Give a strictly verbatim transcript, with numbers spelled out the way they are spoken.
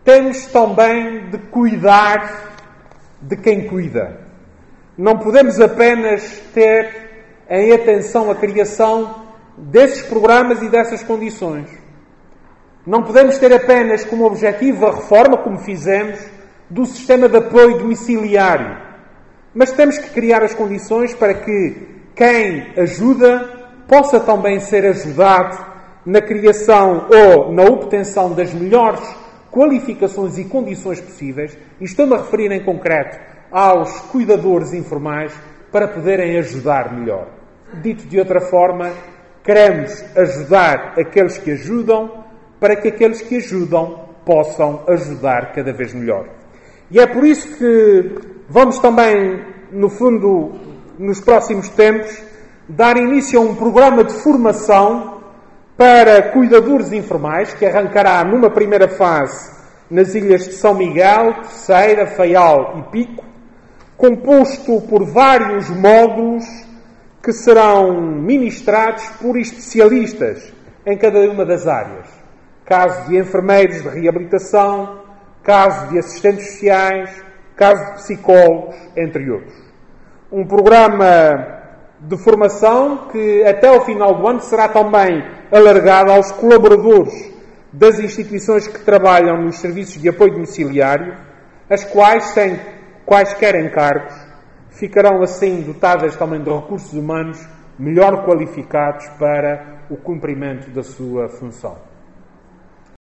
temos também de cuidar de quem cuida. Não podemos apenas ter em atenção a criação desses programas e dessas condições. Não podemos ter apenas como objetivo a reforma, como fizemos, do sistema de apoio domiciliário. Mas temos que criar as condições para que quem ajuda possa também ser ajudado na criação ou na obtenção das melhores qualificações e condições possíveis, e estou-me a referir em concreto aos cuidadores informais, para poderem ajudar melhor. Dito de outra forma, queremos ajudar aqueles que ajudam, para que aqueles que ajudam possam ajudar cada vez melhor. E é por isso que vamos também, no fundo, nos próximos tempos, dar início a um programa de formação para cuidadores informais, que arrancará numa primeira fase nas ilhas de São Miguel, Terceira, Faial e Pico, composto por vários módulos que serão ministrados por especialistas em cada uma das áreas. Caso de enfermeiros de reabilitação, caso de assistentes sociais, caso de psicólogos, entre outros. Um programa de formação que até ao final do ano será também alargado aos colaboradores das instituições que trabalham nos serviços de apoio domiciliário, as quais, sem quaisquer encargos, ficarão assim dotadas também de recursos humanos melhor qualificados para o cumprimento da sua função.